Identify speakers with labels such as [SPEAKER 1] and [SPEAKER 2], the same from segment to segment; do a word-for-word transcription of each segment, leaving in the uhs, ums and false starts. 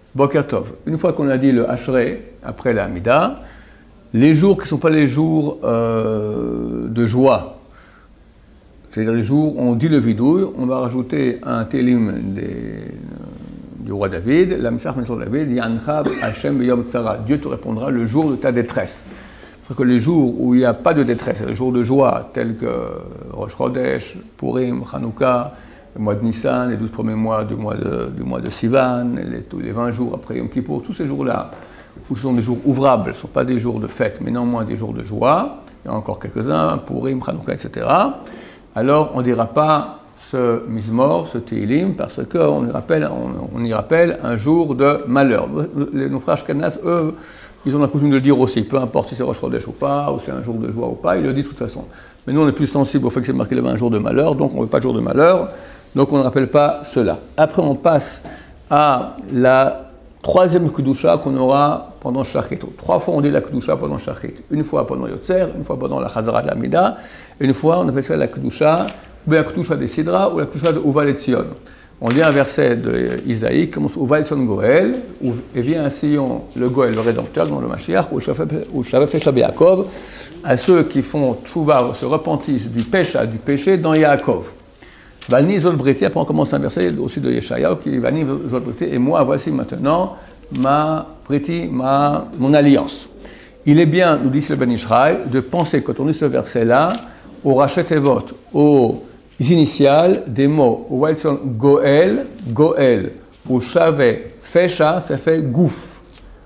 [SPEAKER 1] Boker Tov. Une fois qu'on a dit le Ashrei, après la Hamida, les jours qui ne sont pas les jours euh, de joie, c'est-à-dire les jours où on dit le vidouille, on va rajouter un télim des, du roi David, la Misach Mesor David, Yanchav Hashem B'Yom Tzara. Dieu te répondra le jour de ta détresse. Parce que les jours où il n'y a pas de détresse, les jours de joie, tels que Rosh Chodesh, Purim, Hanouka, le mois de Nissan, les douze premiers mois du mois de, du mois de Sivan, les, tous les vingt jours après Yom Kippour, tous ces jours-là, où ce sont des jours ouvrables, ce ne sont pas des jours de fête, mais néanmoins des jours de joie, il y en a encore quelques-uns, Purim, Hanouka, et cetera, alors on ne dira pas ce Mizmor, ce Tehillim, parce qu'on y rappelle, on, on y rappelle un jour de malheur. Les, nos frères Ashkenaz, eux, ils ont la coutume de le dire aussi, peu importe si c'est Rosh Chodesh ou pas, ou c'est un jour de joie ou pas, ils le disent de toute façon. Mais nous, on est plus sensible au fait que c'est marqué là-bas un jour de malheur, donc on ne veut pas de jour de malheur, donc on ne rappelle pas cela. Après, on passe à la troisième Kedusha qu'on aura pendant Shachrit. Trois fois, on dit la Kedusha pendant Shachrit. Une fois pendant Yotzer, une fois pendant la Chazara de la Mida, et une fois, on appelle ça la Kedusha, ou la Kedusha des Sidra, ou la Kedusha de Uval et Tzion. On lit un verset d'Isaïe qui commence Uval son Goël, et vient un sillon, le Goël, le Rédempteur, dans le Mashiach, ou Shavef Yaakov, à ceux qui font tchouva, se repentissent du péché, du péché dans Yaakov. Vani Zol Briti, après on commence un verset aussi de Yeshayahu qui dit Vani Zol Briti, et moi voici maintenant ma Briti, ma, mon alliance. Il est bien, nous dit le Ben Ishraï, de penser, quand on lit ce verset-là, au Rachet Evot, au initiales des mots, ou Goël, Goël, ou Shavé, Fesha, ça fait Gouf.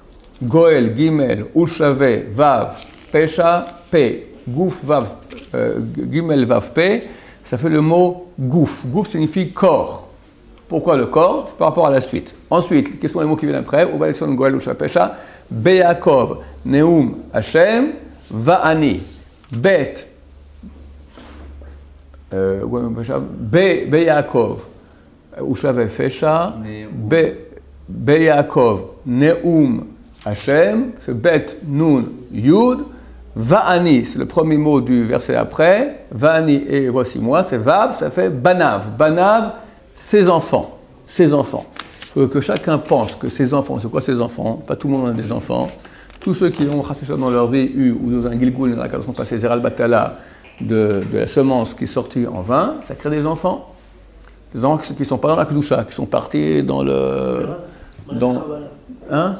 [SPEAKER 1] Goël, Gimel, ou Shavé, Vav, Pesha, P. Gouf, Vav, euh, Gimel, Vav, P. Ça fait le mot Gouf. Gouf signifie corps. Pourquoi le corps? Par rapport à la suite. Ensuite, quels sont les mots qui viennent après? Ou Goël, ou Shavé, Pesha, Be'akov, Neum, Hashem, Va'ani. Bet. Be Yaakov, Ushav Fesha, Be Yaakov, Neum Hashem, c'est Bet Nun Yud, Va'ani, c'est le premier mot du verset après, Va'ani et voici moi, c'est Vav, ça fait Banav. Banav, ses enfants, ses enfants. Il faut que chacun pense que ses enfants, c'est quoi ses enfants? Pas tout le monde a des enfants. Tous ceux qui ont dans leur vie eu, ou dans un Gilgul, dans la sont passés Zeral Batala, De, de la semence qui est sortie en vin, ça crée des enfants. Des enfants qui ne sont pas dans la Kedusha, qui sont partis dans le... Dans, hein?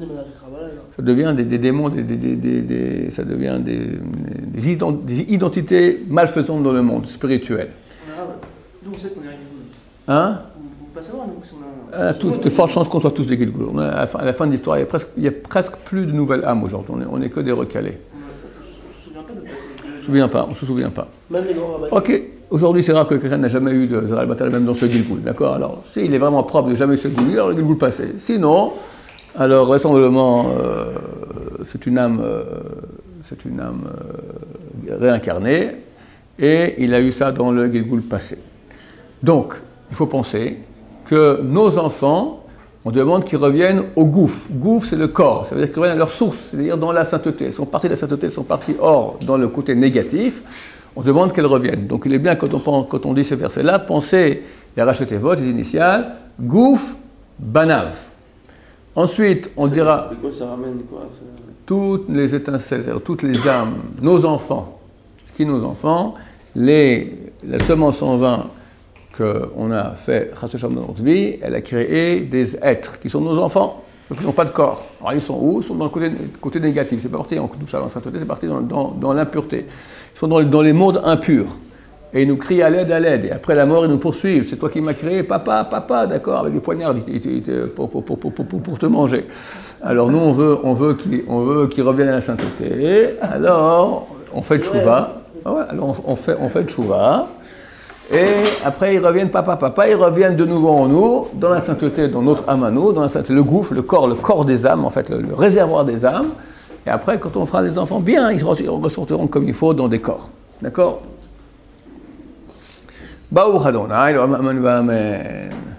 [SPEAKER 1] Ça devient des, des démons, des, des, des, des, des, ça devient des, des, ident, des identités malfaisantes dans le monde spirituel.
[SPEAKER 2] D'où on sait qu'on est un Gilgul?
[SPEAKER 1] Hein?
[SPEAKER 2] On peut pas savoir, nous, si on
[SPEAKER 1] a... Il y a de fortes chances qu'on soit tous des Gilgul. À la fin, à la fin de l'histoire, il y a presque, il y a presque plus de nouvelles âmes aujourd'hui. On n'est que des recalés. On ne se souvient pas, on ne se souvient pas.
[SPEAKER 2] Même les grands rabbins.
[SPEAKER 1] Ok, aujourd'hui c'est rare que quelqu'un n'a jamais eu de Zeral Batal, même dans ce Gilgul, d'accord? Alors, s'il est vraiment propre de jamais eu ce Gilgul, alors le Gilgul passé. Sinon, alors vraisemblablement, euh, c'est une âme, euh, c'est une âme euh, réincarnée, et il a eu ça dans le Gilgul passé. Donc, il faut penser que nos enfants, on demande qu'ils reviennent au gouf. Gouf, c'est le corps, ça veut dire qu'ils reviennent à leur source, c'est-à-dire dans la sainteté. Ils sont partis de la sainteté, ils sont partis hors, dans le côté négatif. On demande qu'elles reviennent. Donc il est bien, quand on, pense, quand on dit ces versets-là, pensez les racheter votes, les initiales, gouf, banav. Ensuite, on ça, dira...
[SPEAKER 2] C'est quoi, ça ramène quoi ça...
[SPEAKER 1] Toutes les étincelles, toutes les âmes, nos enfants, qui nos enfants, les, la semence en vin, qu'on a fait dans notre vie, elle a créé des êtres qui sont nos enfants, donc ils n'ont pas de corps. Alors ils sont où? Ils sont dans le côté, côté négatif, c'est pas parti en Kedusha, dans sainteté, c'est parti dans, dans, dans l'impureté. Ils sont dans, dans les mondes impurs. Et ils nous crient à l'aide, à l'aide. Et après la mort, ils nous poursuivent. C'est toi qui m'as créé, papa, papa, d'accord, avec des poignards pour, pour, pour, pour, pour, pour te manger. Alors nous, on veut, on veut qu'ils on veut qu'ils reviennent à la sainteté. Alors, on fait le tchouva. Ah ouais, alors on, on fait, on fait le tchouva. Et après, ils reviennent, papa, papa, ils reviennent de nouveau en nous, dans la sainteté, dans notre âme à nous, dans la sainteté, le gouffre, le corps, le corps des âmes, en fait, le, le réservoir des âmes. Et après, quand on fera des enfants bien, ils ressortiront comme il faut dans des corps. D'accord? Baruch Adonai, Amen.